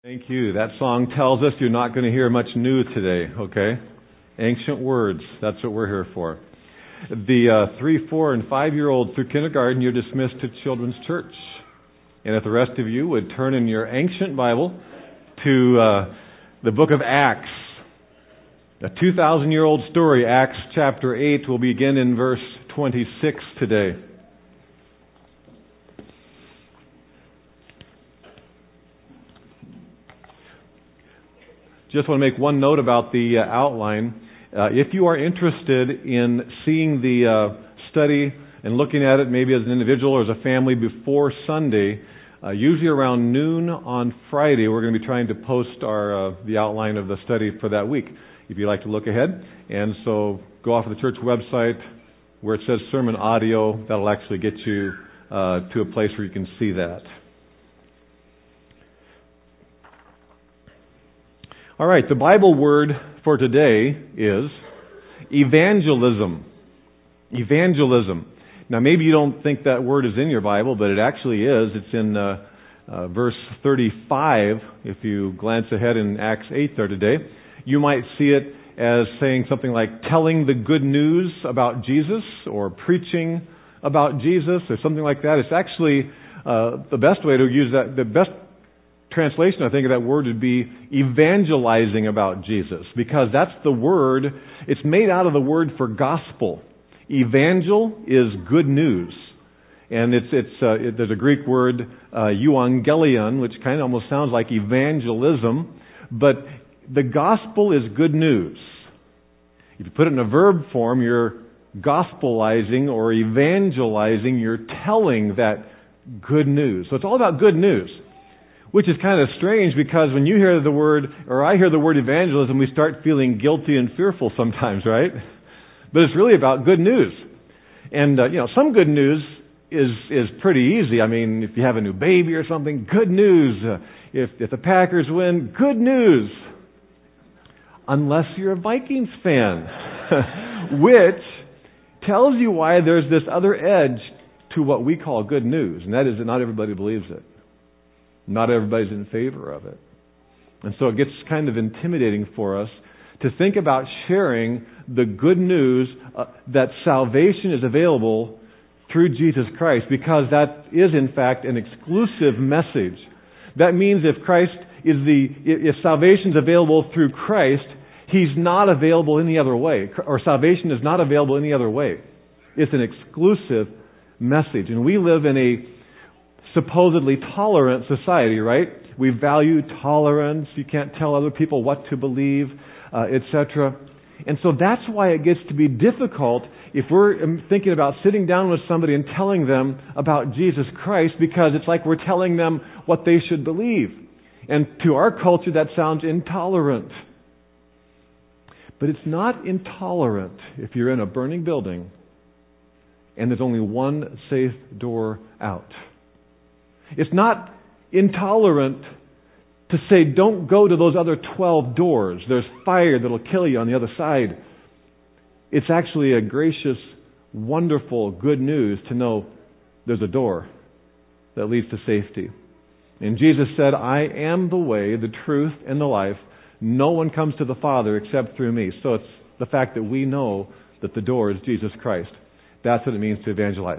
Thank you. That song tells us you're not going to hear much new today, okay? Ancient words, that's what we're here for. The 3, 4, and 5-year-olds through kindergarten, you're dismissed to Children's Church. And if the rest of you would turn in your ancient Bible to the book of Acts, a 2,000-year-old story, Acts chapter 8, will begin in verse 26 today. Just want to make one note about the outline. If you are interested in seeing the study and looking at it maybe as an individual or as a family before Sunday, usually around noon on Friday, we're going to be trying to post the outline of the study for that week, if you'd like to look ahead. And so go off of the church website where it says sermon audio. That'll actually get you to a place where you can see that. All right, the Bible word for today is evangelism. Evangelism. Now, maybe you don't think that word is in your Bible, but it actually is. It's in verse 35. If you glance ahead in Acts 8 there today, you might see it as saying something like telling the good news about Jesus or preaching about Jesus or something like that. It's actually the best way to use that, the best translation, I think, of that word would be evangelizing about Jesus, because that's the word. It's made out of the word for gospel. Evangel is good news, and there's a Greek word euangelion, which kind of almost sounds like evangelism, but the gospel is good news. If you put it in a verb form, you're gospelizing or evangelizing. You're telling that good news. So it's all about good news. Which is kind of strange, because when you hear the word, or I hear the word evangelism, we start feeling guilty and fearful sometimes, right? But it's really about good news. And, some good news is pretty easy. I mean, if you have a new baby or something, good news. If the Packers win, good news. Unless you're a Vikings fan, which tells you why there's this other edge to what we call good news. And that is that not everybody believes it. Not everybody's in favor of it. And so it gets kind of intimidating for us to think about sharing the good news that salvation is available through Jesus Christ, because that is in fact an exclusive message. That means if salvation is available through Christ, He's not available any other way, or salvation is not available any other way. It's an exclusive message. And we live in a supposedly tolerant society, right? We value tolerance. You can't tell other people what to believe, etc. And so that's why it gets to be difficult if we're thinking about sitting down with somebody and telling them about Jesus Christ, because it's like we're telling them what they should believe. And to our culture, that sounds intolerant. But it's not intolerant if you're in a burning building and there's only one safe door out. It's not intolerant to say, don't go to those other 12 doors. There's fire that'll kill you on the other side. It's actually a gracious, wonderful, good news to know there's a door that leads to safety. And Jesus said, I am the way, the truth, and the life. No one comes to the Father except through me. So it's the fact that we know that the door is Jesus Christ. That's what it means to evangelize.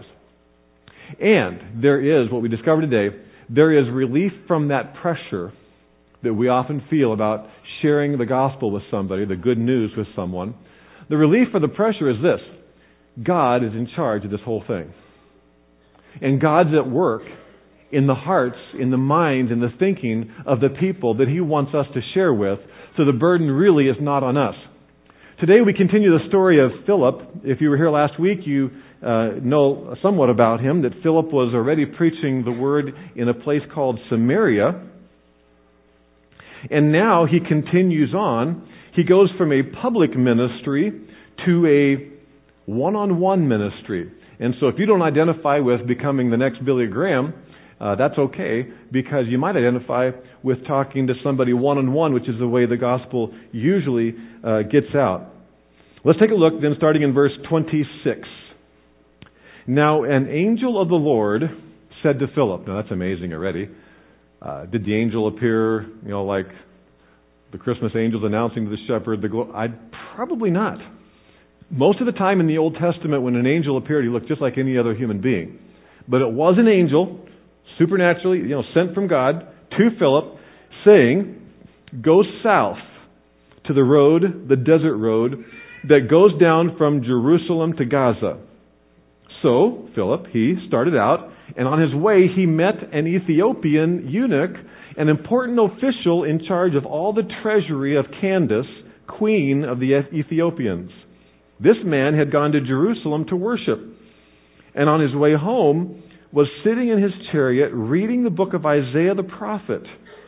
And there is, what we discovered today, there is relief from that pressure that we often feel about sharing the gospel with somebody, the good news with someone. The relief for the pressure is this: God is in charge of this whole thing. And God's at work in the hearts, in the minds, in the thinking of the people that He wants us to share with, so the burden really is not on us. Today we continue the story of Philip. If you were here last week, you know somewhat about him, that Philip was already preaching the word in a place called Samaria. And now he continues on. He goes from a public ministry to a one-on-one ministry. And so if you don't identify with becoming the next Billy Graham, that's okay, because you might identify with talking to somebody one-on-one, which is the way the gospel usually gets out. Let's take a look then, starting in verse 26. Now an angel of the Lord said to Philip, now that's amazing already, Did the angel appear, like the Christmas angels announcing to the shepherd probably not. Most of the time in the Old Testament when an angel appeared, he looked just like any other human being. But it was an angel, supernaturally, sent from God to Philip, saying, go south to the road, the desert road, that goes down from Jerusalem to Gaza. So, Philip, he started out, and on his way he met an Ethiopian eunuch, an important official in charge of all the treasury of Candace, queen of the Ethiopians. This man had gone to Jerusalem to worship, and on his way home was sitting in his chariot reading the book of Isaiah the prophet.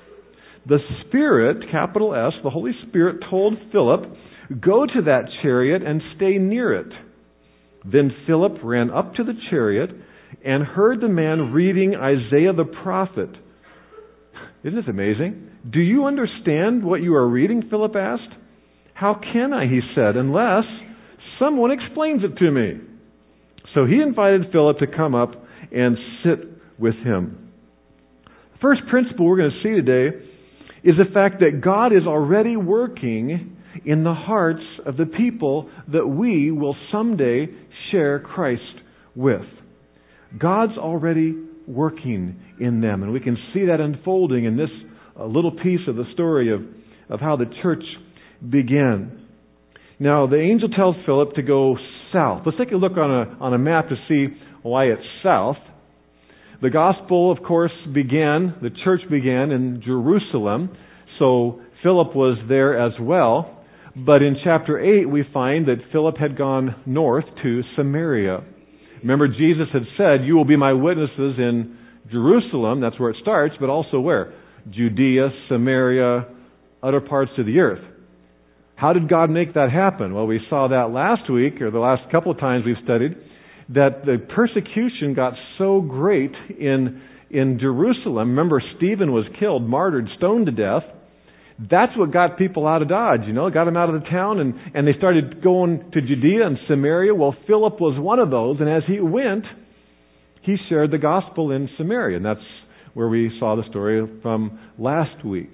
The Spirit, capital S, the Holy Spirit told Philip, go to that chariot and stay near it. Then Philip ran up to the chariot and heard the man reading Isaiah the prophet. Isn't this amazing? Do you understand what you are reading? Philip asked. How can I, he said, unless someone explains it to me. So he invited Philip to come up and sit with him. The first principle we're going to see today is the fact that God is already working in the hearts of the people that we will someday share Christ with. God's already working in them, and we can see that unfolding in this little piece of the story of how the church began. Now, the angel tells Philip to go south. Let's take a look on a map to see why it's south. The gospel, of course, the church began in Jerusalem, so Philip was there as well. But in chapter 8, we find that Philip had gone north to Samaria. Remember, Jesus had said, you will be my witnesses in Jerusalem, that's where it starts, but also where? Judea, Samaria, other parts of the earth. How did God make that happen? Well, we saw that last week, or the last couple of times we've studied, that the persecution got so great in Jerusalem. Remember, Stephen was killed, martyred, stoned to death. That's what got people out of Dodge, got them out of the town, and they started going to Judea and Samaria. Well, Philip was one of those, and as he went, he shared the gospel in Samaria, and that's where we saw the story from last week.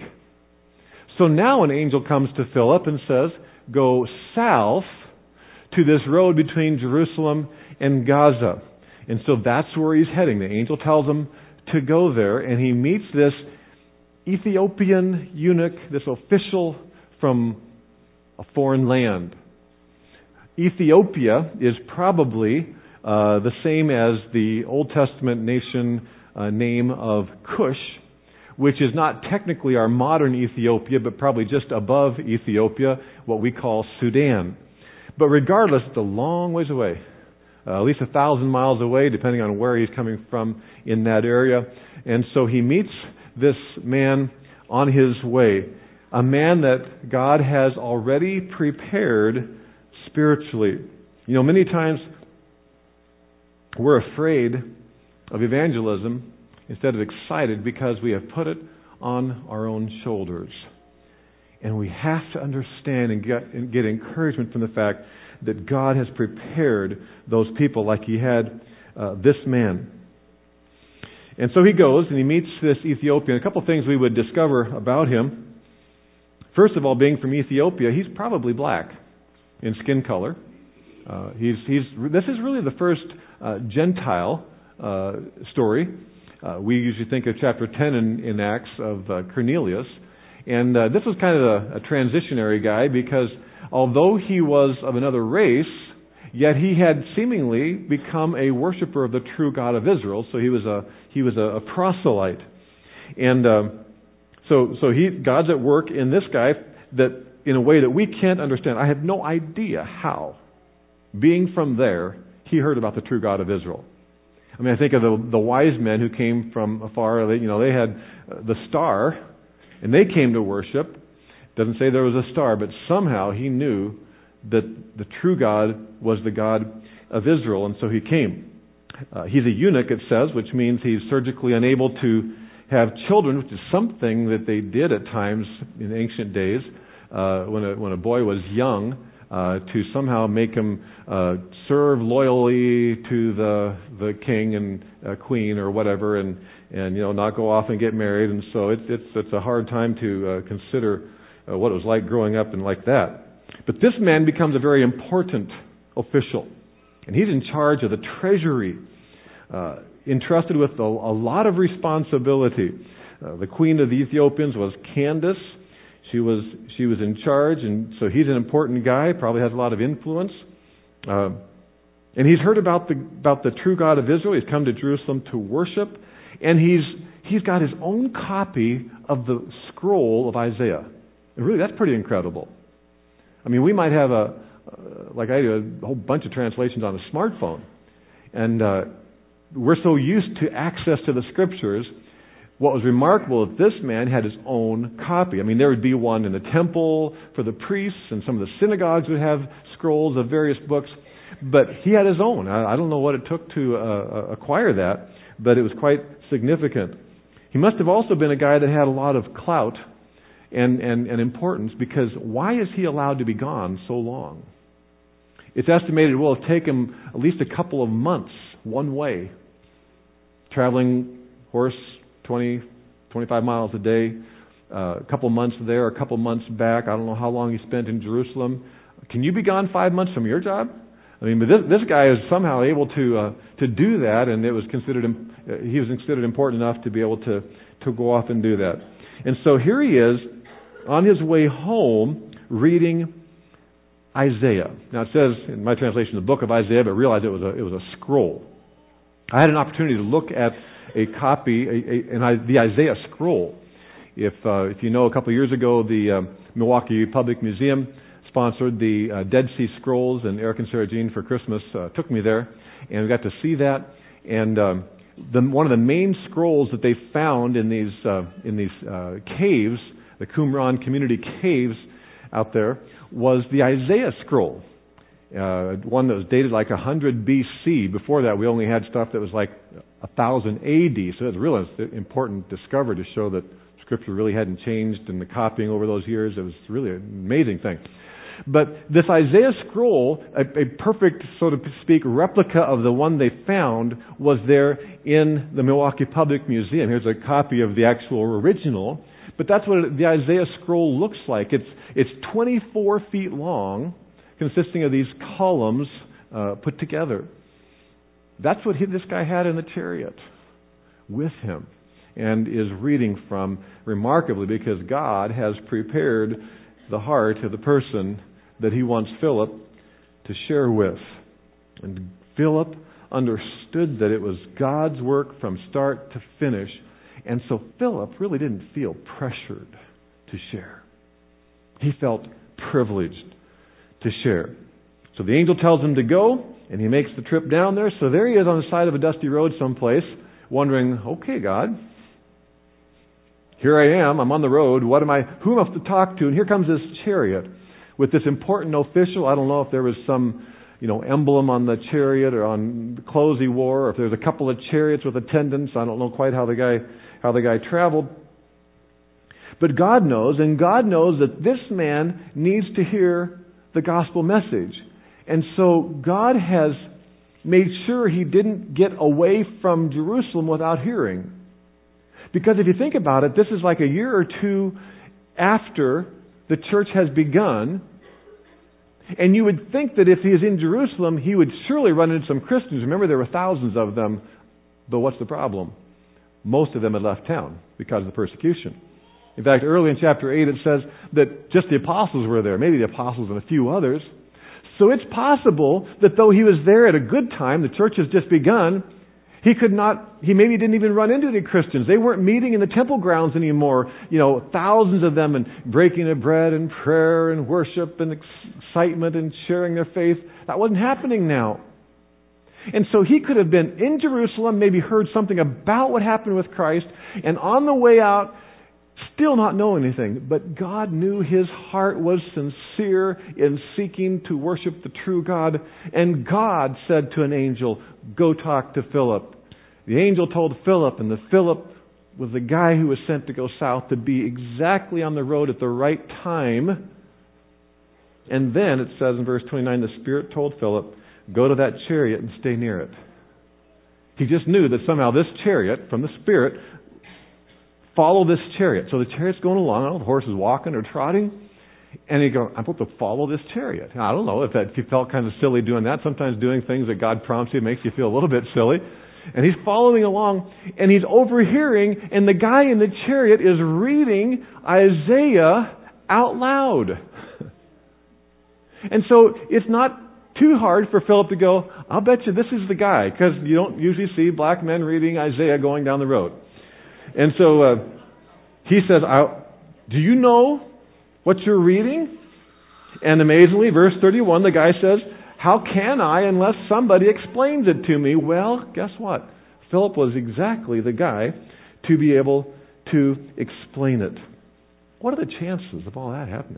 So now an angel comes to Philip and says, go south to this road between Jerusalem and Gaza. And so that's where he's heading. The angel tells him to go there, and he meets this Ethiopian eunuch, this official from a foreign land. Ethiopia is probably the same as the Old Testament nation name of Cush, which is not technically our modern Ethiopia, but probably just above Ethiopia, what we call Sudan. But regardless, it's a long ways away, at least 1,000 miles away, depending on where he's coming from in that area. And so he meets this man on his way, a man that God has already prepared spiritually. Many times we're afraid of evangelism instead of excited because we have put it on our own shoulders. And we have to understand and get encouragement from the fact that God has prepared those people like He had this man. And so he goes and he meets this Ethiopian. A couple of things we would discover about him. First of all, being from Ethiopia, he's probably black in skin color. This is really the first Gentile story. We usually think of chapter 10 in Acts of Cornelius. And this was kind of a transitionary guy because although he was of another race, yet he had seemingly become a worshiper of the true God of Israel. So he was a proselyte. And God's at work in this guy that in a way that we can't understand. I have no idea how, being from there, he heard about the true God of Israel. I mean, I think of the wise men who came from afar. They had the star, and they came to worship. Doesn't say there was a star, but somehow he knew that the true God was the God of Israel, and so he came. He's a eunuch, it says, which means he's surgically unable to have children, which is something that they did at times in ancient days. When a boy was young, to somehow make him serve loyally to the king and queen or whatever, and not go off and get married. And so it's a hard time to consider what it was like growing up and like that. But this man becomes a very important official, and he's in charge of the treasury, entrusted with a lot of responsibility. The queen of the Ethiopians was Candace. She was in charge, and so he's an important guy, probably has a lot of influence. And he's heard about the true God of Israel. He's come to Jerusalem to worship, and he's got his own copy of the scroll of Isaiah. And really, that's pretty incredible. I mean, we might have like I do, a whole bunch of translations on a smartphone, and we're so used to access to the Scriptures. What was remarkable is this man had his own copy. I mean, there would be one in the temple for the priests, and some of the synagogues would have scrolls of various books, but he had his own. I don't know what it took to acquire that, but it was quite significant. He must have also been a guy that had a lot of clout and importance, because why is he allowed to be gone so long? It's estimated it will have taken at least a couple of months one way, traveling horse 20, 25 miles a day, a couple months there, a couple months back. I don't know how long he spent in Jerusalem. Can you be gone 5 months from your job? I mean, but this guy is somehow able to do that, and he was considered important enough to be able to go off and do that. And so here he is on his way home reading Isaiah. Now it says in my translation the book of Isaiah, but realize it was a scroll. I had an opportunity to look at a copy, the Isaiah scroll. If you know, a couple of years ago, the Milwaukee Public Museum sponsored the Dead Sea Scrolls, and Eric and Sarah Jean for Christmas took me there, and we got to see that. And one of the main scrolls that they found in these caves, the Qumran community caves out there, was the Isaiah scroll. One that was dated like 100 BC. Before that, we only had stuff that was like 1000 AD. So it was a really important discovery to show that Scripture really hadn't changed in the copying over those years. It was really an amazing thing. But this Isaiah scroll, a perfect, so to speak, replica of the one they found, was there in the Milwaukee Public Museum. Here's a copy of the actual original. But that's what the Isaiah scroll looks like. It's 24 feet long, consisting of these columns put together. That's what this guy had in the chariot with him, and is reading from, remarkably, because God has prepared the heart of the person that he wants Philip to share with. And Philip understood that it was God's work from start to finish, and so Philip really didn't feel pressured to share. He felt privileged to share. So the angel tells him to go, and he makes the trip down there. So there he is on the side of a dusty road someplace, wondering, okay, God, here I am, I'm on the road, who am I to talk to? And here comes this chariot with this important official. I don't know if there was some, emblem on the chariot or on the clothes he wore, or if there's a couple of chariots with attendants. I don't know quite how the guy traveled. But God knows, and God knows that this man needs to hear the gospel message. And so God has made sure he didn't get away from Jerusalem without hearing. Because if you think about it, this is like a year or two after the church has begun. And you would think that if he is in Jerusalem, he would surely run into some Christians. Remember, there were thousands of them. But what's the problem? Most of them had left town because of the persecution. In fact, early in chapter 8 it says that just the apostles were there. Maybe the apostles and a few others. So it's possible that though he was there at a good time, the church has just begun, he maybe didn't even run into the Christians. They weren't meeting in the temple grounds anymore. Thousands of them, and breaking of bread and prayer and worship and excitement and sharing their faith. That wasn't happening now. And so he could have been in Jerusalem, maybe heard something about what happened with Christ, and on the way out, still not know anything. But God knew his heart was sincere in seeking to worship the true God. And God said to an angel, go talk to Philip. The angel told Philip, and the Philip was the guy who was sent to go south to be exactly on the road at the right time And then it says in verse 29, the Spirit told Philip, go to that chariot and stay near it. He just knew that somehow this chariot from the Spirit, follow this chariot. So the chariot's going along, I don't know, the horse is walking or trotting, and he goes, I'm supposed to follow this chariot. Now, I don't know if you felt kind of silly doing that. Sometimes doing things that God prompts you makes you feel a little bit silly. And he's following along, and he's overhearing, and the guy in the chariot is reading Isaiah out loud. And so it's not too hard for Philip to go, I'll bet you this is the guy, because you don't usually see black men reading Isaiah going down the road. And so he says, do you know what you're reading? And amazingly, verse 31, the guy says, how can I unless somebody explains it to me? Well, guess what? Philip was exactly the guy to be able to explain it. What are the chances of all that happening?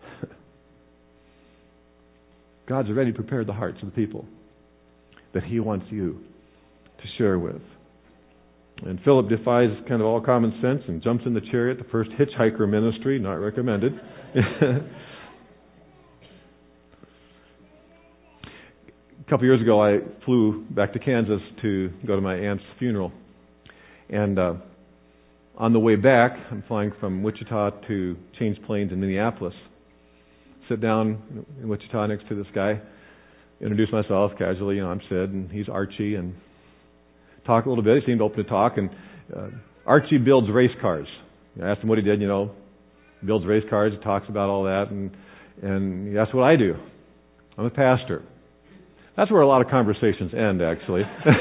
God's already prepared the hearts of the people that He wants you to share with. And Philip defies kind of all common sense and jumps in the chariot, the first hitchhiker ministry, not recommended. A couple years ago, I flew back to Kansas to go to my aunt's funeral. And on the way back, I'm flying from Wichita to change planes in Minneapolis. Sit down in Wichita next to this guy, introduce myself casually. I'm Sid, and he's Archie, and talk a little bit. He seemed open to talk. And Archie builds race cars. I asked him what he did. Builds race cars. He talks about all that, and he asked what I do. I'm a pastor. That's where a lot of conversations end, actually.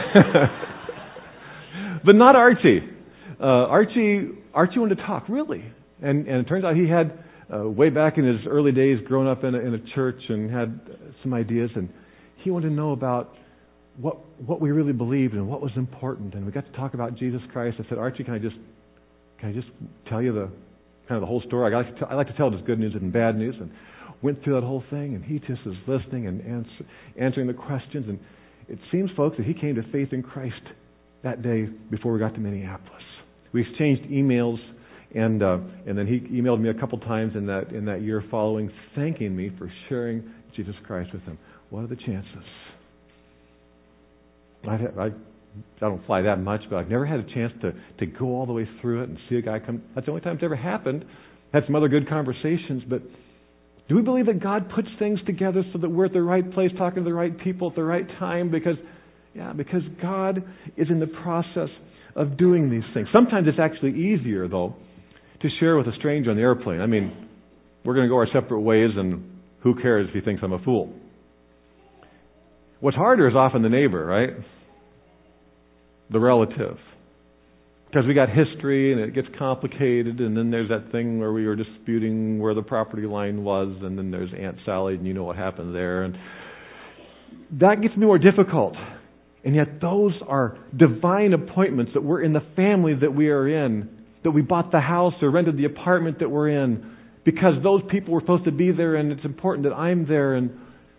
But not Archie. Archie wanted to talk, really. And it turns out he had, way back in his early days, grown up in a church and had some ideas. And he wanted to know about what we really believed and what was important. And we got to talk about Jesus Christ. I said, Archie, can I just tell you the whole story? I like to tell just good news and bad news. And went through that whole thing, and he just is listening and answering the questions. And it seems, folks, that he came to faith in Christ that day before we got to Minneapolis. We exchanged emails, and then he emailed me a couple times in that year following, thanking me for sharing Jesus Christ with him. What are the chances? I don't fly that much, but I've never had a chance to go all the way through it and see a guy come. That's the only time it's ever happened. Had some other good conversations, but do we believe that God puts things together so that we're at the right place, talking to the right people at the right time? Because God is in the process of doing these things. Sometimes it's actually easier, though, to share with a stranger on the airplane. I mean, we're going to go our separate ways, and who cares if he thinks I'm a fool? What's harder is often the neighbor, right? The relative. Because we got history and it gets complicated, and then there's that thing where we were disputing where the property line was, and then there's Aunt Sally, and you know what happened there. And that gets more difficult. And yet those are divine appointments that we're in the family that we are in, that we bought the house or rented the apartment that we're in, because those people were supposed to be there, and it's important that I'm there. And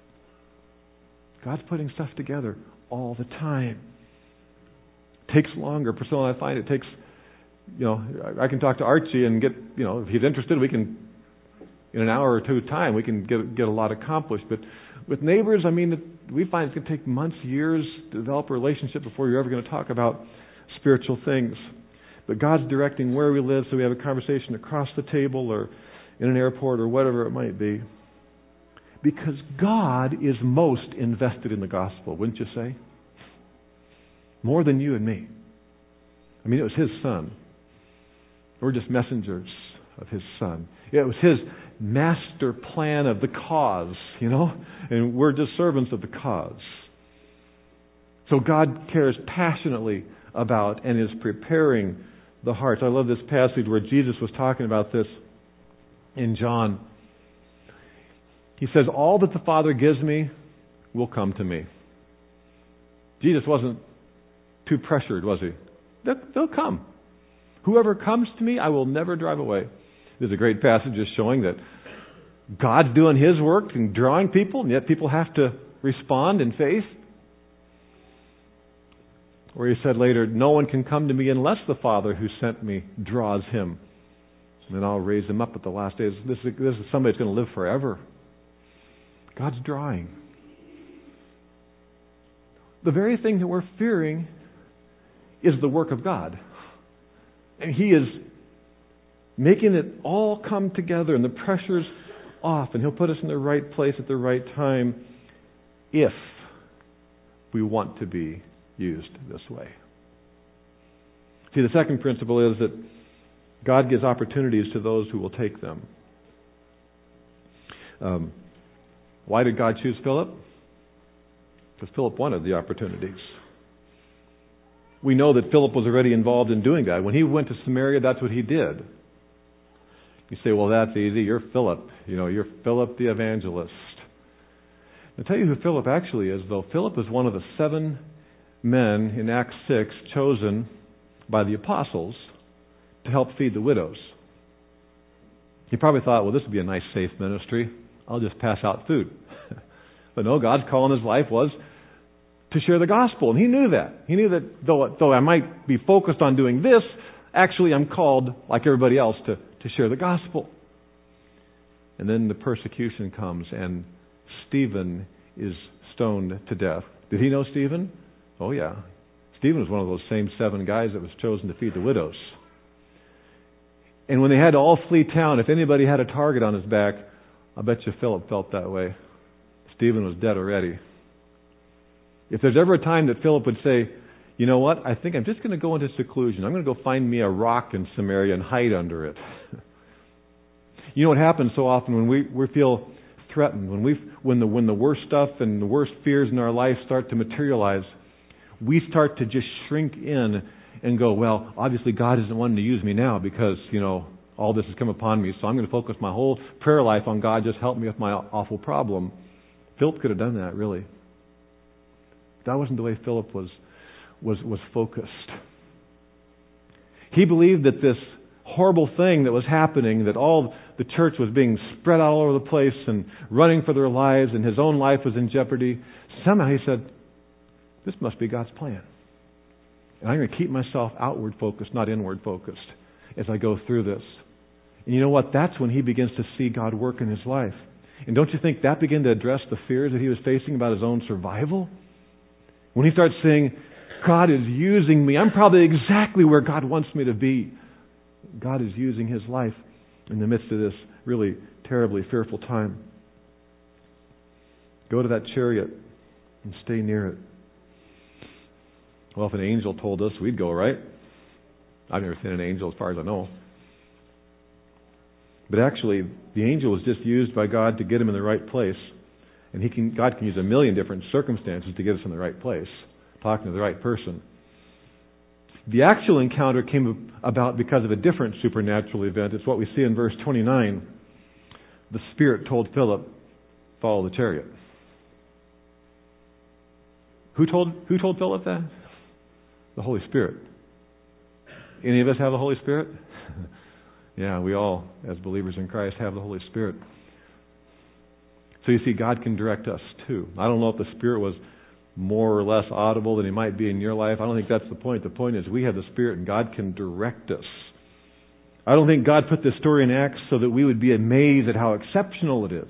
God's putting stuff together all the time. Takes longer. Priscilla and I find it takes, I can talk to Archie and get, if he's interested, we can, in an hour or two time, we can get a lot accomplished. But with neighbors, we find it's going to take months, years to develop a relationship before you're ever going to talk about spiritual things. But God's directing where we live, so we have a conversation across the table or in an airport or whatever it might be. Because God is most invested in the gospel, wouldn't you say? More than you and me. It was His Son. We're just messengers of His Son. It was His master plan of the cause, and we're just servants of the cause. So God cares passionately about and is preparing the hearts. I love this passage where Jesus was talking about this in John. He says, all that the Father gives me will come to me. Jesus wasn't too pressured, was He? They'll come. Whoever comes to me, I will never drive away. There's a great passage just showing that God's doing His work and drawing people, and yet people have to respond in faith. Where He said later, no one can come to me unless the Father who sent me draws him. And then I'll raise him up at the last days. This is somebody that's going to live forever. God's drawing. The very thing that we're fearing is the work of God. And He is making it all come together, and the pressure's off, and He'll put us in the right place at the right time if we want to be used this way. See, the second principle is that God gives opportunities to those who will take them. Why did God choose Philip? Because Philip wanted the opportunities. We know that Philip was already involved in doing that. When he went to Samaria, that's what he did. You say, well, that's easy. You're Philip. You're Philip the evangelist. I'll tell you who Philip actually is, though. Philip is one of the 7 men in Acts 6 chosen by the apostles to help feed the widows. He probably thought, well, this would be a nice, safe ministry. I'll just pass out food. But no, God's call in his life was to share the gospel. And he knew that. He knew that though I might be focused on doing this, actually I'm called, like everybody else, to share the gospel. And then the persecution comes, and Stephen is stoned to death. Did he know Stephen? Oh, yeah. Stephen was one of those same 7 guys that was chosen to feed the widows. And when they had to all flee town, if anybody had a target on his back, I bet you Philip felt that way. Stephen was dead already. If there's ever a time that Philip would say, you know what, I think I'm just going to go into seclusion. I'm going to go find me a rock in Samaria and hide under it. You know what happens so often when we feel threatened, when the worst stuff and the worst fears in our life start to materialize, we start to just shrink in and go, well, obviously God isn't wanting to use me now because, all this has come upon me, so I'm going to focus my whole prayer life on God, just help me with my awful problem. Philip could have done that, really. That wasn't the way Philip was focused. He believed that this horrible thing that was happening, that all the church was being spread out all over the place and running for their lives, and his own life was in jeopardy. Somehow he said, this must be God's plan. And I'm going to keep myself outward focused, not inward focused, as I go through this. And you know what? That's when he begins to see God work in his life. And don't you think that began to address the fears that he was facing about his own survival? When he starts saying, God is using me, I'm probably exactly where God wants me to be. God is using his life in the midst of this really terribly fearful time. Go to that chariot and stay near it. Well, if an angel told us, we'd go, right? I've never seen an angel as far as I know. But actually, the angel was just used by God to get him in the right place. And God can use a million different circumstances to get us in the right place, talking to the right person. The actual encounter came about because of a different supernatural event. It's what we see in verse 29. The Spirit told Philip, follow the chariot. Who told Philip that? The Holy Spirit. Any of us have the Holy Spirit? Yeah, we all, as believers in Christ, have the Holy Spirit. So you see, God can direct us too. I don't know if the Spirit was more or less audible than He might be in your life. I don't think that's the point. The point is we have the Spirit and God can direct us. I don't think God put this story in Acts so that we would be amazed at how exceptional it is.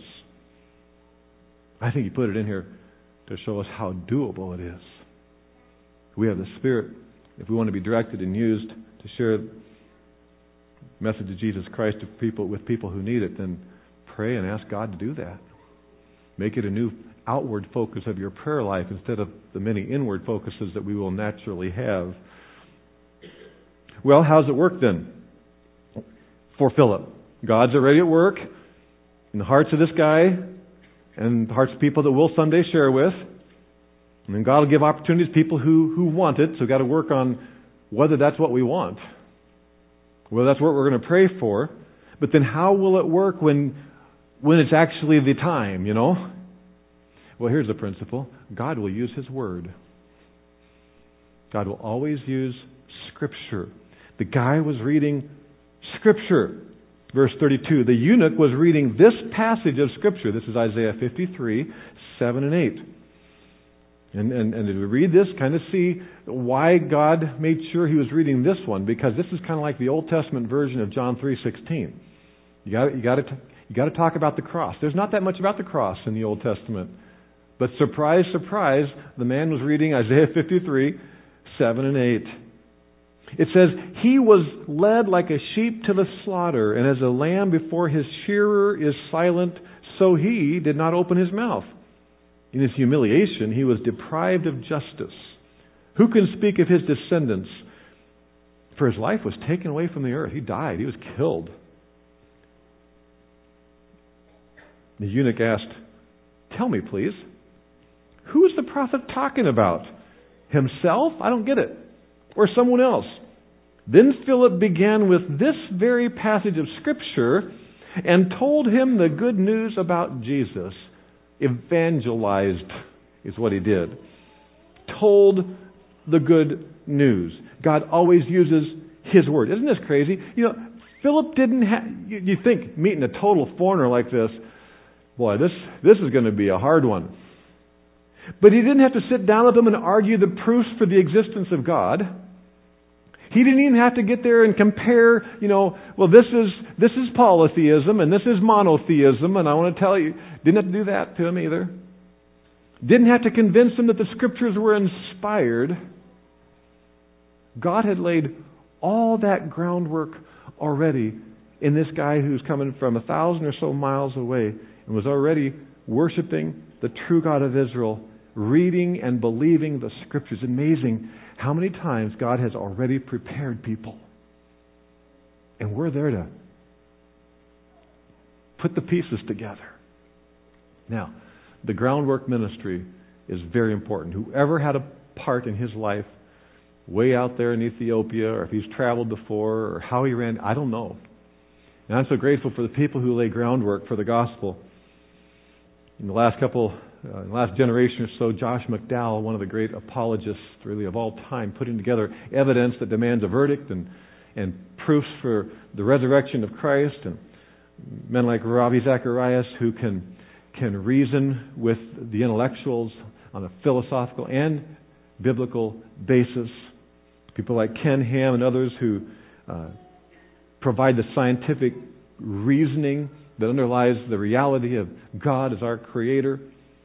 I think He put it in here to show us how doable it is. We have the Spirit. If we want to be directed and used to share the message of Jesus Christ with people who need it, then pray and ask God to do that. Make it a new outward focus of your prayer life instead of the many inward focuses that we will naturally have. Well, how's it work then for Philip? God's already at work in the hearts of this guy and the hearts of people that we'll someday share with. And then God will give opportunities to people who want it. So we've got to work on whether that's what we want, whether that's what we're going to pray for. But then how will it work when it's actually the time, Well, here's the principle. God will use His Word. God will always use Scripture. The guy was reading Scripture. Verse 32, the eunuch was reading this passage of Scripture. This is Isaiah 53, 7 and 8. And as we read this, kind of see why God made sure He was reading this one, because this is kind of like the Old Testament version of John 3:16. You got to You got to talk about the cross. There's not that much about the cross in the Old Testament. But surprise, surprise, the man was reading Isaiah 53, 7 and 8. It says, He was led like a sheep to the slaughter, and as a lamb before his shearer is silent, so he did not open his mouth. In his humiliation, he was deprived of justice. Who can speak of his descendants? For his life was taken away from the earth. He died. He was killed. The eunuch asked, Tell me, please, who is the prophet talking about? Himself? I don't get it. Or someone else? Then Philip began with this very passage of Scripture and told him the good news about Jesus. Evangelized is what he did. Told the good news. God always uses His Word. Isn't this crazy? Philip didn't have... You think, meeting a total foreigner like this, boy, this is going to be a hard one. But he didn't have to sit down with them and argue the proofs for the existence of God. He didn't even have to get there and compare, this is polytheism and this is monotheism, and I want to tell you, didn't have to do that to him either. Didn't have to convince him that the Scriptures were inspired. God had laid all that groundwork already in this guy who's coming from 1,000 or so miles away and was already worshiping the true God of Israel, reading and believing the Scriptures. Amazing how many times God has already prepared people. And we're there to put the pieces together. Now, the groundwork ministry is very important. Whoever had a part in his life way out there in Ethiopia, or if he's traveled before, or how he ran, I don't know. And I'm so grateful for the people who lay groundwork for the gospel. In the last generation or so, Josh McDowell, one of the great apologists really of all time, putting together evidence that demands a verdict and proofs for the resurrection of Christ, and men like Ravi Zacharias who can reason with the intellectuals on a philosophical and biblical basis. People like Ken Ham and others who provide the scientific reasoning that underlies the reality of God as our Creator.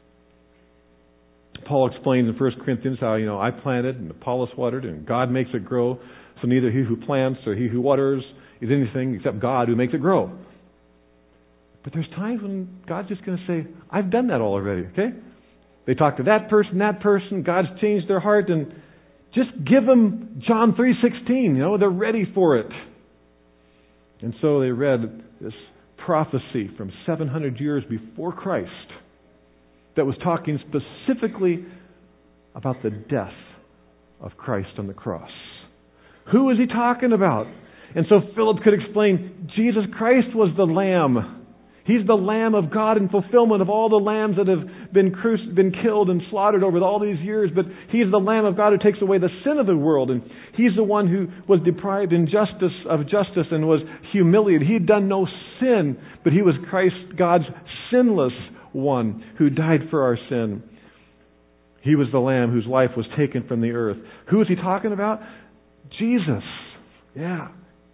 Paul explains in 1 Corinthians how, I planted and Apollos watered and God makes it grow. So neither he who plants or he who waters is anything except God who makes it grow. But there's times when God's just going to say, I've done that already, okay? They talk to that person, God's changed their heart, and just give them John 3:16, they're ready for it. And so they read this prophecy from 700 years before Christ that was talking specifically about the death of Christ on the cross. Who is he talking about? And so Philip could explain, Jesus Christ was the Lamb. He's the Lamb of God in fulfillment of all the lambs that have been killed and slaughtered over all these years. But He's the Lamb of God who takes away the sin of the world. And He's the one who was deprived of justice and was humiliated. He had done no sin, but He was Christ, God's sinless one who died for our sin. He was the Lamb whose life was taken from the earth. Who is he talking about? Jesus. Yeah.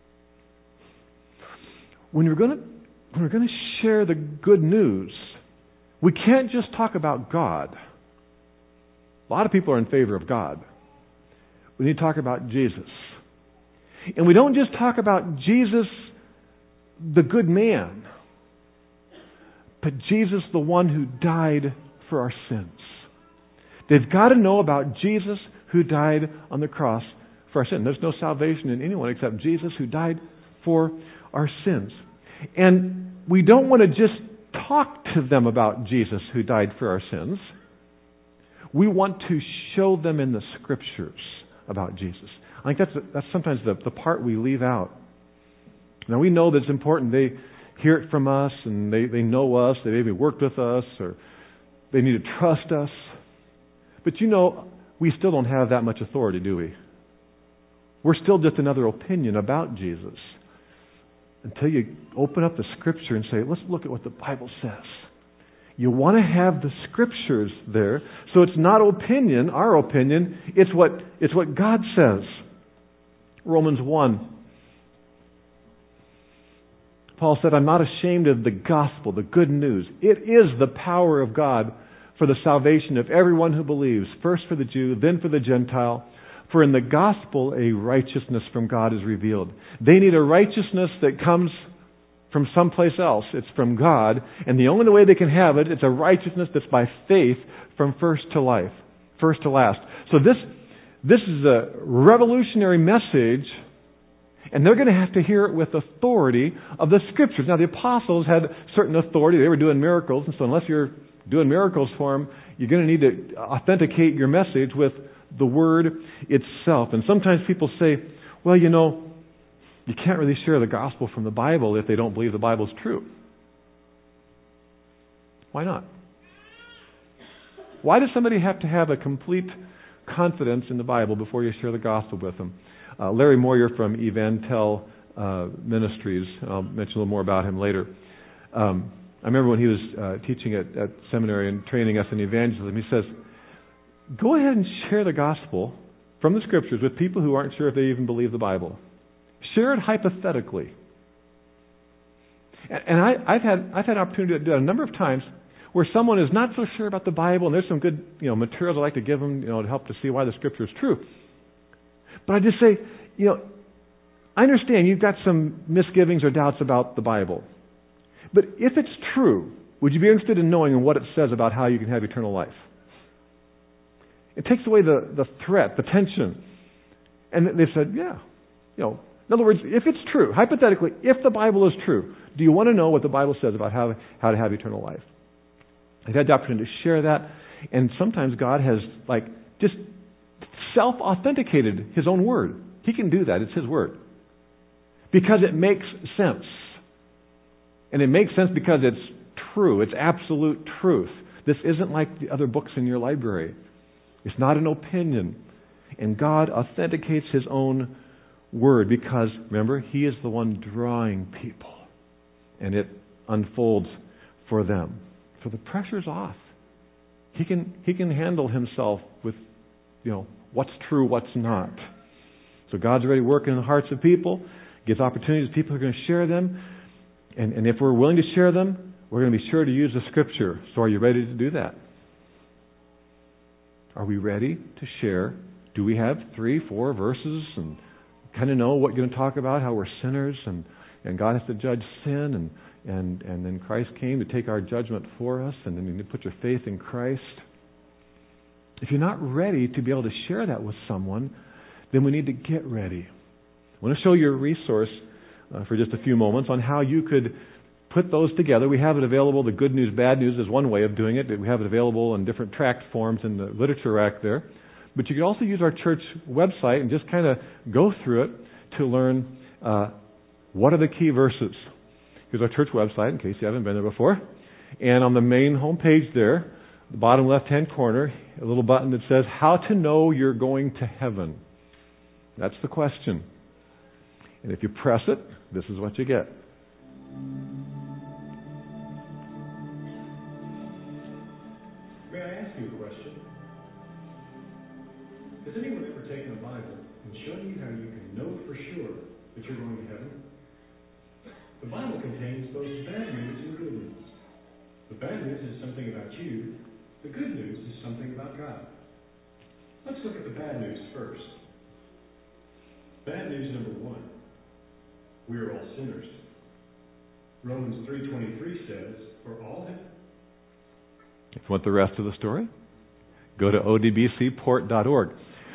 When we're going to share the good news, we can't just talk about God. A lot of people are in favor of God. We need to talk about Jesus. And we don't just talk about Jesus, the good man, but Jesus, the one who died for our sins. They've got to know about Jesus who died on the cross for our sins. There's no salvation in anyone except Jesus who died for our sins. And we don't want to just talk to them about Jesus who died for our sins. We want to show them in the Scriptures about Jesus. I think that's sometimes the part we leave out. Now we know that it's important. They hear it from us and they know us. They maybe worked with us or they need to trust us. But we still don't have that much authority, do we? We're still just another opinion about Jesus. Until you open up the Scripture and say, let's look at what the Bible says. You want to have the Scriptures there, so it's not opinion, our opinion, it's what God says. Romans 1, Paul said, I'm not ashamed of the gospel, the good news. It is the power of God for the salvation of everyone who believes, first for the Jew, then for the Gentile. For in the gospel a righteousness from God is revealed. They need a righteousness that comes from someplace else. It's from God, and the only way they can have it, it's a righteousness that's by faith from first to last. So this is a revolutionary message, and they're going to have to hear it with authority of the Scriptures. Now, the apostles had certain authority. They were doing miracles, and so unless you're doing miracles for them, you're going to need to authenticate your message with the Word itself. And sometimes people say, well, you can't really share the gospel from the Bible if they don't believe the Bible's true. Why not? Why does somebody have to have a complete confidence in the Bible before you share the gospel with them? Larry Moyer from Evantel Ministries, I'll mention a little more about him later. I remember when he was teaching at seminary and training us in evangelism, he says, go ahead and share the gospel from the Scriptures with people who aren't sure if they even believe the Bible. Share it hypothetically. And I've had opportunity to do it a number of times where someone is not so sure about the Bible, and there's some good materials I like to give them to help to see why the Scripture is true. But I just say, I understand you've got some misgivings or doubts about the Bible. But if it's true, would you be interested in knowing what it says about how you can have eternal life? It takes away the threat, the tension. And they said, yeah. In other words, if it's true, hypothetically, if the Bible is true, do you want to know what the Bible says about how to have eternal life? I've had the opportunity to share that, and sometimes God has just self-authenticated His own Word. He can do that. It's His Word. Because it makes sense. And it makes sense because it's true. It's absolute truth. This isn't like the other books in your library. It's not an opinion. And God authenticates His own Word because, remember, He is the one drawing people. And it unfolds for them. So the pressure's off. He can handle Himself with, what's true, what's not. So God's already working in the hearts of people, gives opportunities to people who are going to share them. And if we're willing to share them, we're going to be sure to use the Scripture. So are you ready to do that? Are we ready to share? Do we have 3-4 verses and kind of know what you're going to talk about, how we're sinners and God has to judge sin and then Christ came to take our judgment for us, and then you need to put your faith in Christ? If you're not ready to be able to share that with someone, then we need to get ready. I want to show you a resource for just a few moments on how you could put those together. We have it available. The good news, bad news is one way of doing it. We have it available in different tract forms in the literature rack there. But you can also use our church website and just kind of go through it to learn what are the key verses. Here's our church website in case you haven't been there before. And on the main home page there, the bottom left-hand corner, a little button that says, How to Know You're Going to Heaven. That's the question. And if you press it, this is what you get. May I ask you a question? Has anyone ever taken a Bible and shown you how you can know for sure that you're going to heaven? The Bible contains both bad news and good news. The bad news is something about you. The good news is something about God. Let's look at the bad news first. Bad news number 1. We are all sinners. Romans 3:23 says, For all have... If you want the rest of the story, go to odbcport.org.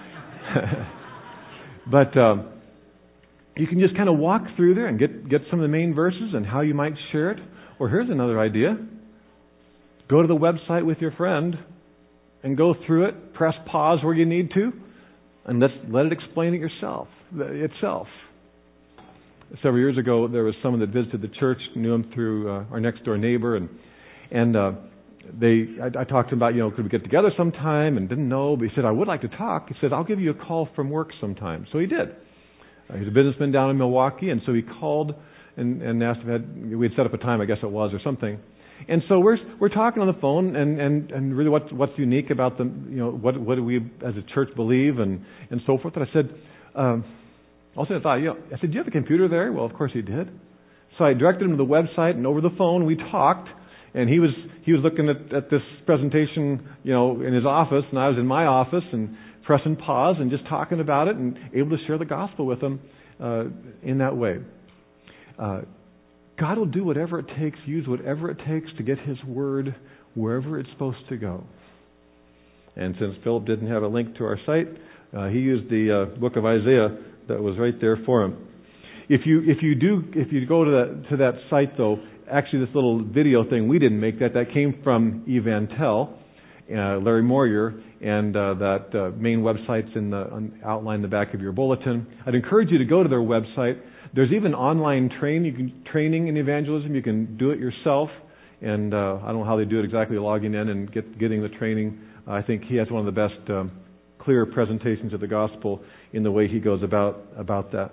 But you can just kind of walk through there and get some of the main verses and how you might share it. Or here's another idea. Go to the website with your friend and go through it. Press pause where you need to, and let it explain it itself. Several years ago, there was someone that visited the church, knew him through our next door neighbor, and I talked to him about, could we get together sometime, and didn't know, but he said, I would like to talk. He said, I'll give you a call from work sometime. So he did. He's a businessman down in Milwaukee, and so he called and asked if we'd set up a time, I guess it was, or something. And so we're talking on the phone, and really what's unique about the, what do we as a church believe, and so forth. And I said, also I thought, I said, do you have a computer there? Well, of course he did. So I directed him to the website, and over the phone we talked. And he was looking at this presentation, in his office, and I was in my office, and pressing pause and just talking about it, and able to share the gospel with him in that way. God will do whatever it takes, use whatever it takes to get His Word wherever it's supposed to go. And since Philip didn't have a link to our site, he used the book of Isaiah that was right there for him. If you go to that site though, actually this little video thing, we didn't make that. That came from Evantel, Larry Moyer, and that main website's outlined in the back of your bulletin. I'd encourage you to go to their website. There's even online training in evangelism. You can do it yourself. And I don't know how they do it exactly, logging in and getting the training. I think he has one of the best clear presentations of the gospel in the way he goes about that.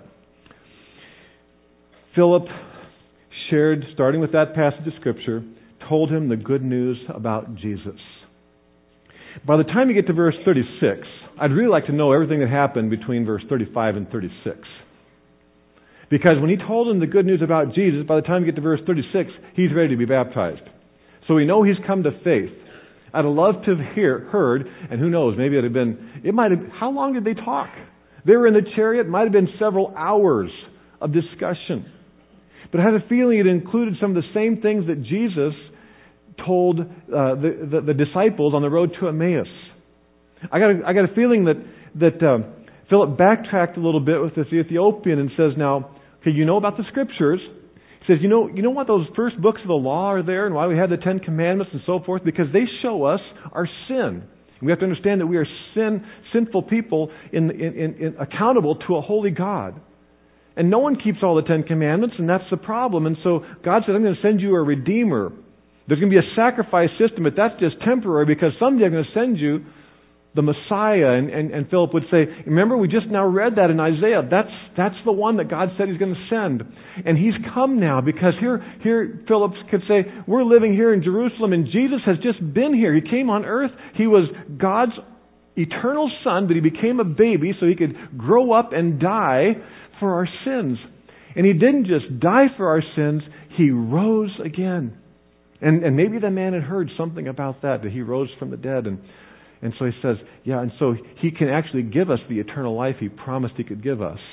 Philip shared, starting with that passage of Scripture, told him the good news about Jesus. By the time you get to verse 36, I'd really like to know everything that happened between verse 35 and 36. Because when he told him the good news about Jesus, by the time you get to verse 36, he's ready to be baptized. So we know he's come to faith. I'd have loved to have heard, and who knows, maybe how long did they talk? They were in the chariot, it might have been several hours of discussion. But I have a feeling it included some of the same things that Jesus told the disciples on the road to Emmaus. I got a feeling that Philip backtracked a little bit with this Ethiopian and says, now, okay, you know about the Scriptures. He says, you know what those first books of the law are there and why we have the Ten Commandments and so forth? Because they show us our sin. We have to understand that we are sinful people accountable to a holy God. And no one keeps all the Ten Commandments, and that's the problem. And so God said, I'm going to send you a Redeemer. There's going to be a sacrifice system, but that's just temporary because someday I'm going to send you the Messiah. And Philip would say, remember, we just now read that in Isaiah. That's the one that God said He's going to send. And He's come now because here Philip could say, we're living here in Jerusalem and Jesus has just been here. He came on earth. He was God's eternal Son, but He became a baby so He could grow up and die for our sins. And He didn't just die for our sins, He rose again. And maybe the man had heard something about that He rose from the dead. And so he says, yeah, and so He can actually give us the eternal life He promised He could give us.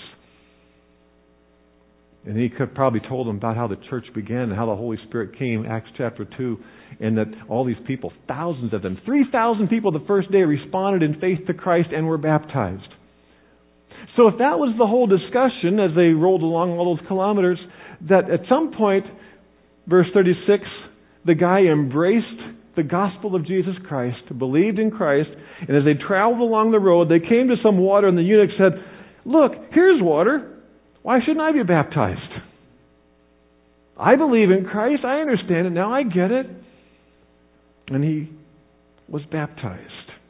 And he could probably told them about how the church began and how the Holy Spirit came, Acts chapter 2, and that all these people, thousands of them, 3,000 people the first day responded in faith to Christ and were baptized. So if that was the whole discussion as they rolled along all those kilometers, that at some point, verse 36, the guy embraced the gospel of Jesus Christ, believed in Christ, and as they traveled along the road, they came to some water, and the eunuch said, look, here's water. Why shouldn't I be baptized? I believe in Christ. I understand it. Now I get it. And he was baptized.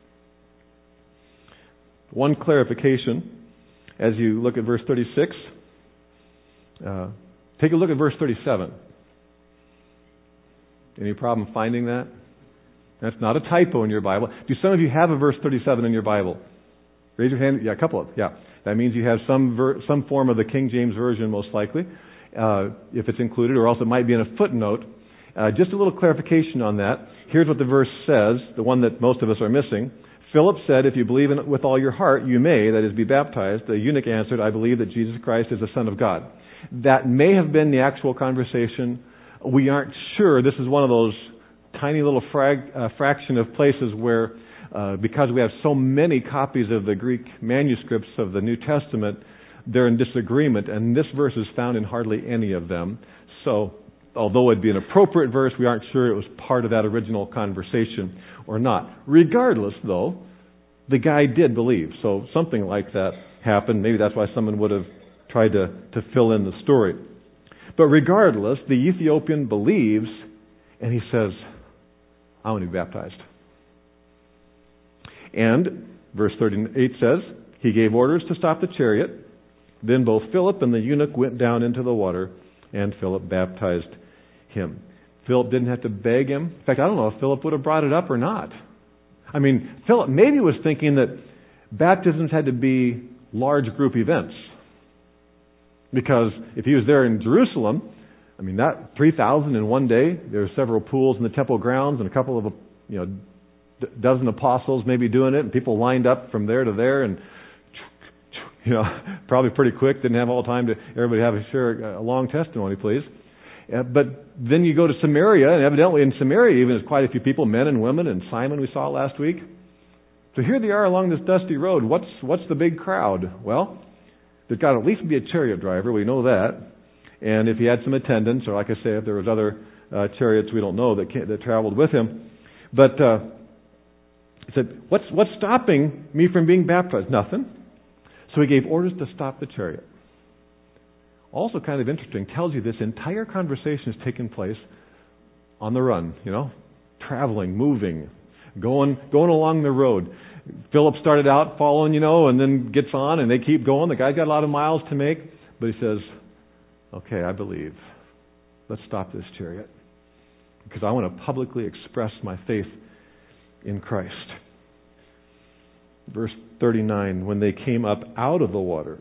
One clarification as you look at verse 36. Take a look at verse 37. Any problem finding that? That's not a typo in your Bible. Do some of you have a verse 37 in your Bible? Raise your hand. Yeah, a couple of them. Yeah. That means you have some form of the King James Version, most likely, if it's included, or else it might be in a footnote. Just a little clarification on that. Here's what the verse says, the one that most of us are missing. Philip said, if you believe in it with all your heart, you may, that is, be baptized. The eunuch answered, I believe that Jesus Christ is the Son of God. That may have been the actual conversation. We aren't sure. This is one of those tiny little fraction of places where, because we have so many copies of the Greek manuscripts of the New Testament, they're in disagreement, and this verse is found in hardly any of them. So, although it'd be an appropriate verse, we aren't sure it was part of that original conversation or not. Regardless, though, the guy did believe. So something like that happened. Maybe that's why someone would have tried to fill in the story. But regardless, the Ethiopian believes, and he says, I want to be baptized. And verse 38 says, he gave orders to stop the chariot. Then both Philip and the eunuch went down into the water, and Philip baptized him. Philip didn't have to beg him. In fact, I don't know if Philip would have brought it up or not. I mean, Philip maybe was thinking that baptisms had to be large group events. Because if he was there in Jerusalem, I mean, that 3,000 in one day. There were several pools in the temple grounds, and a couple of, dozen apostles maybe doing it, and people lined up from there to there, and probably pretty quick. Didn't have all the time to everybody have a long testimony, please. But then you go to Samaria, and evidently in Samaria even there's quite a few people, men and women, and Simon we saw last week. So here they are along this dusty road. What's the big crowd? Well, there's got to at least be a chariot driver. We know that. And if he had some attendants, or like I say, if there was other chariots we don't know that traveled with him. But he said, what's stopping me from being baptized? Nothing. So he gave orders to stop the chariot. Also kind of interesting, tells you this entire conversation is taking place on the run, traveling, moving, going along the road. Philip started out following, and then gets on, and they keep going. The guy's got a lot of miles to make, but he says, okay, I believe. Let's stop this chariot because I want to publicly express my faith in Christ. Verse 39, when they came up out of the water.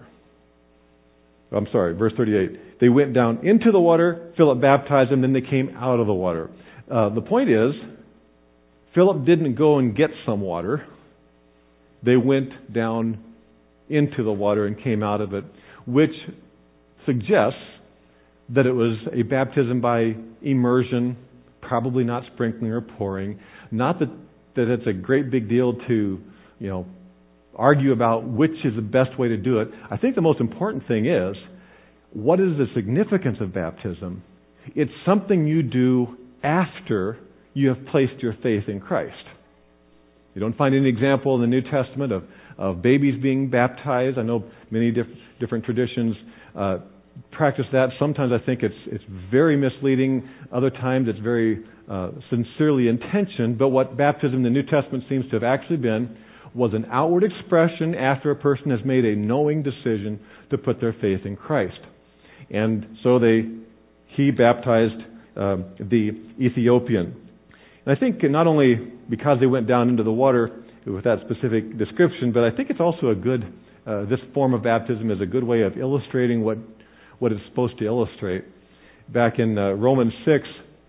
Verse 38. They went down into the water, Philip baptized them, then they came out of the water. The point is, Philip didn't go and get some water. They went down into the water and came out of it, which suggests that it was a baptism by immersion, probably not sprinkling or pouring. Not that it's a great big deal to, argue about which is the best way to do it. I think the most important thing is, what is the significance of baptism? It's something you do after you have placed your faith in Christ. You don't find any example in the New Testament of babies being baptized. I know many different traditions practice that. Sometimes I think it's very misleading. Other times it's very sincerely intentioned. But what baptism in the New Testament seems to have actually been was an outward expression after a person has made a knowing decision to put their faith in Christ. And so he baptized the Ethiopian. And I think not only because they went down into the water with that specific description, but I think it's also this form of baptism is a good way of illustrating what it's supposed to illustrate. Back in Romans 6,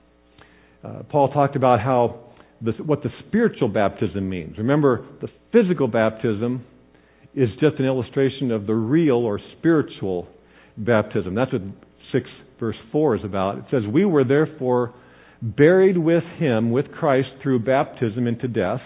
Paul talked about what the spiritual baptism means. Remember, the physical baptism is just an illustration of the real or spiritual baptism. That's what 6 verse 4 is about. It says, we were therefore buried with him, with Christ, through baptism into death,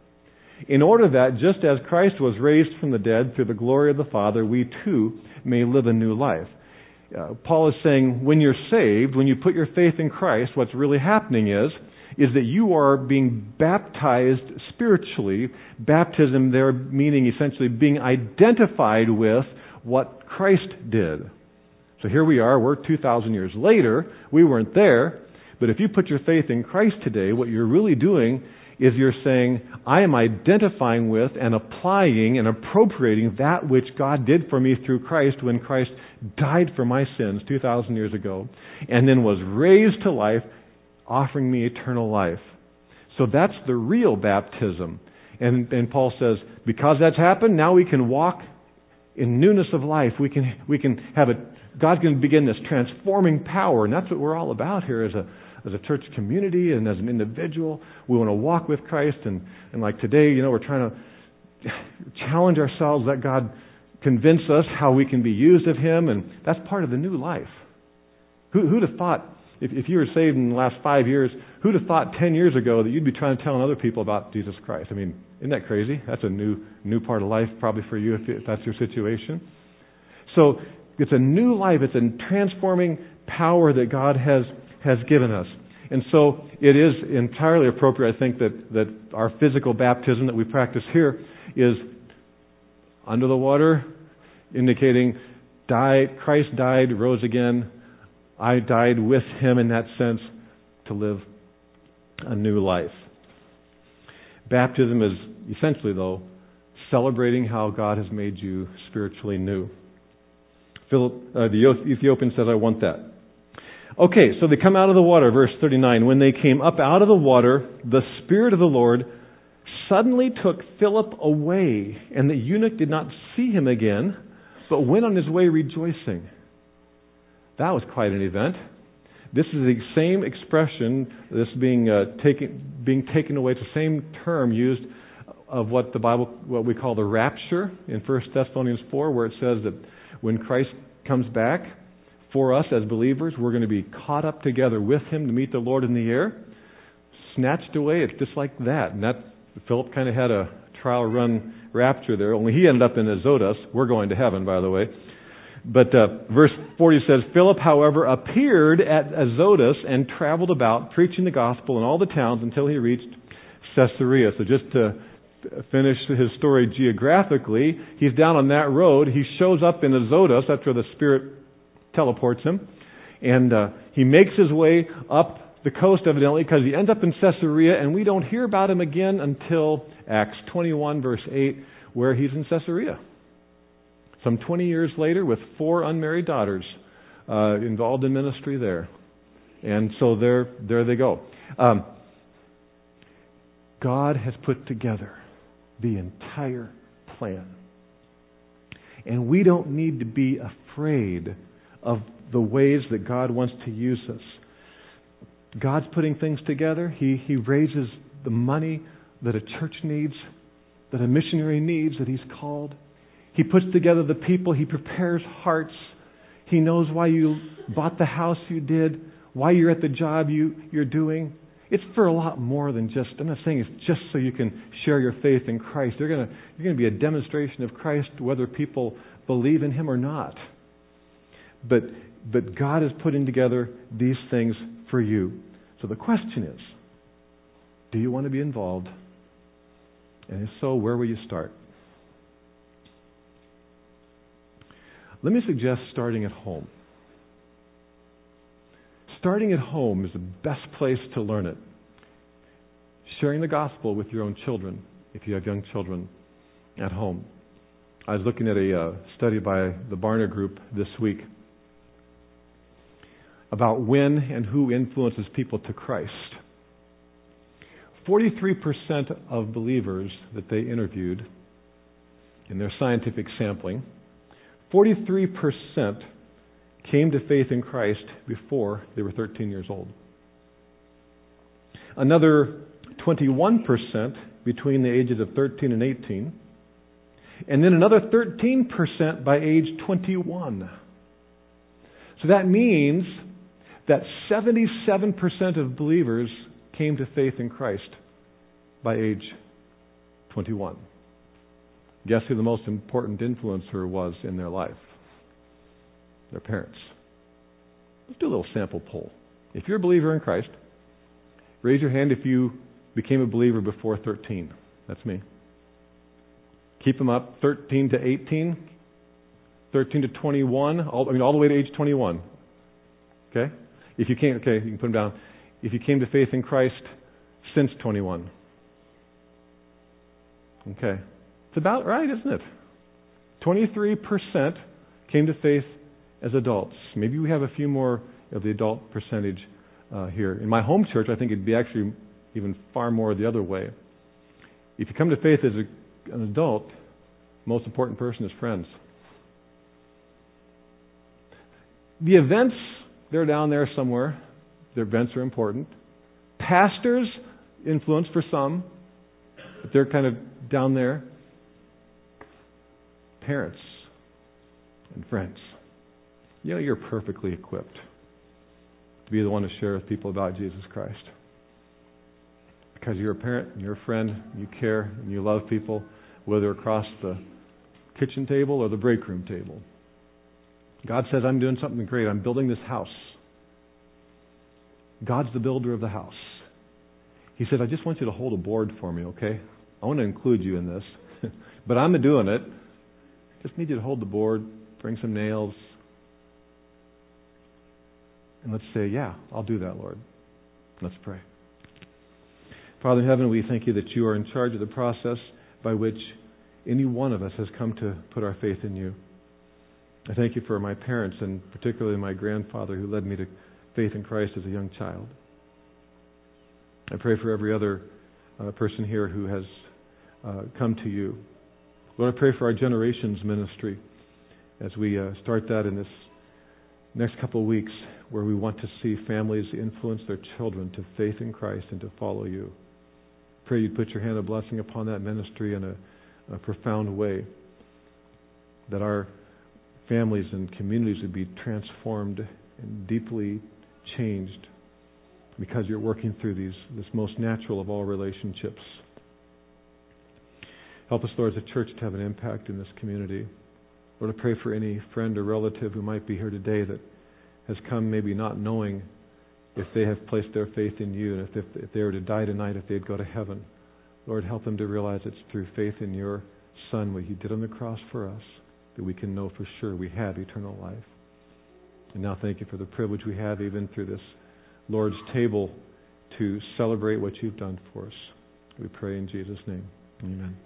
in order that, just as Christ was raised from the dead through the glory of the Father, we too may live a new life. Paul is saying, when you're saved, when you put your faith in Christ, what's really happening is that you are being baptized spiritually. Baptism there meaning essentially being identified with what Christ did. So here we are, we're 2,000 years later. We weren't there. But if you put your faith in Christ today, what you're really doing is you're saying, I am identifying with and applying and appropriating that which God did for me through Christ when Christ died for my sins 2,000 years ago and then was raised to life, offering me eternal life. So that's the real baptism. And Paul says, because that's happened, now we can walk in newness of life. We can have God's going to begin this transforming power, and that's what we're all about here as a church community and as an individual. We want to walk with Christ, and like today, we're trying to challenge ourselves, let God convince us how we can be used of Him, and that's part of the new life. Who'd have thought, if you were saved in the last 5 years, who'd have thought 10 years ago that you'd be trying to tell other people about Jesus Christ? I mean, isn't that crazy? That's a new part of life probably for you if that's your situation. So it's a new life. It's a transforming power that God has given us. And so it is entirely appropriate, I think, that our physical baptism that we practice here is under the water, indicating Christ died, rose again. I died with Him in that sense to live a new life. Baptism is essentially, though, celebrating how God has made you spiritually new. The Ethiopian says, I want that. Okay, so they come out of the water, verse 39. When they came up out of the water, the Spirit of the Lord suddenly took Philip away, and the eunuch did not see him again, but went on his way rejoicing. That was quite an event. This is the same expression, this being taken away. It's the same term used of what we call the rapture in 1 Thessalonians 4, where it says that when Christ comes back, for us as believers, we're going to be caught up together with Him to meet the Lord in the air. Snatched away, it's just like that. And Philip kind of had a trial run rapture there, only he ended up in Azotus. We're going to heaven, by the way. But verse 40 says, Philip, however, appeared at Azotus and traveled about, preaching the gospel in all the towns until he reached Caesarea. So just to finish his story geographically, he's down on that road. He shows up in Azotus. That's where the Spirit teleports him. And he makes his way up the coast, evidently, because he ends up in Caesarea, and we don't hear about him again until Acts 21, verse 8, where he's in Caesarea. Some 20 years later, with 4 unmarried daughters involved in ministry there. And so there they go. God has put together the entire plan. And we don't need to be afraid of the ways that God wants to use us. God's putting things together. He raises the money that a church needs, that a missionary needs, that He's called. He puts together the people. He prepares hearts. He knows why you bought the house you did, why you're at the job you're doing. It's for a lot more than just, I'm not saying it's just so you can share your faith in Christ. You're going to be a demonstration of Christ whether people believe in Him or not. But God is putting together these things for you. So the question is, do you want to be involved? And if so, where will you start? Let me suggest starting at home. Starting at home is the best place to learn it. Sharing the gospel with your own children, if you have young children at home. I was looking at a study by the Barna Group this week about when and who influences people to Christ. 43% of believers that they interviewed in their scientific sampling, 43% came to faith in Christ before they were 13 years old. Another 21% between the ages of 13 and 18. And then another 13% by age 21. So that means that 77% of believers came to faith in Christ by age 21. Guess who the most important influencer was in their life? Their parents. Let's do a little sample poll. If you're a believer in Christ, raise your hand if you became a believer before 13. That's me. Keep them up. 13 to 18, 13 to 21, all the way to age 21. Okay? If you can't, okay, you can put them down. If you came to faith in Christ since 21. Okay. It's about right, isn't it? 23% came to faith as adults. Maybe we have a few more of the adult percentage here. In my home church, I think it'd be actually even far more the other way. If you come to faith as an adult, the most important person is friends. The events, they're down there somewhere. The events are important. Pastors, influence for some, but they're kind of down there. Parents and friends. You know, you're perfectly equipped to be the one to share with people about Jesus Christ. Because you're a parent and you're a friend, you care and you love people, whether across the kitchen table or the break room table. God says, I'm doing something great. I'm building this house. God's the builder of the house. He said, I just want you to hold a board for me, okay? I want to include you in this. But I'm doing it. Just need you to hold the board, bring some nails. And let's say, yeah, I'll do that, Lord. Let's pray. Father in heaven, we thank you that you are in charge of the process by which any one of us has come to put our faith in you. I thank you for my parents and particularly my grandfather who led me to faith in Christ as a young child. I pray for every other person here who has come to you. Lord, I pray for our Generations ministry as we start that in this next couple of weeks. where we want to see families influence their children to faith in Christ and to follow you. Pray you'd put your hand of blessing upon that ministry in a profound way, that our families and communities would be transformed and deeply changed because you're working through this most natural of all relationships. Help us, Lord, as a church to have an impact in this community. Lord, I pray for any friend or relative who might be here today that has come maybe not knowing if they have placed their faith in you, and if they were to die tonight, if they'd go to heaven. Lord, help them to realize it's through faith in your Son, what He did on the cross for us, that we can know for sure we have eternal life. And now thank you for the privilege we have even through this Lord's table to celebrate what you've done for us. We pray in Jesus' name. Amen.